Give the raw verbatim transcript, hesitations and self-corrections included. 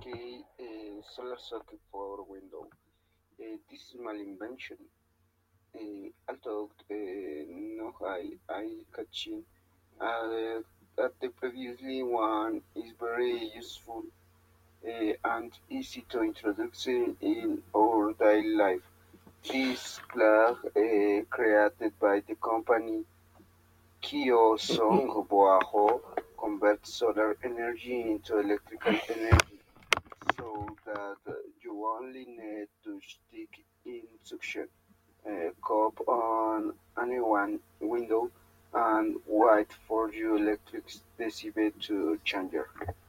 Okay, uh, solar socket for window. Uh, this is my invention. Uh, although uh, no high eye catching, uh, that the previously one is very useful uh, and easy to introduce in, in our daily life. This plug uh, created by the company Kyo Song Boaho converts solar energy into electrical energy so that uh, you only need to stick in suction uh, cup on any one window and wait for your electric decibel to change.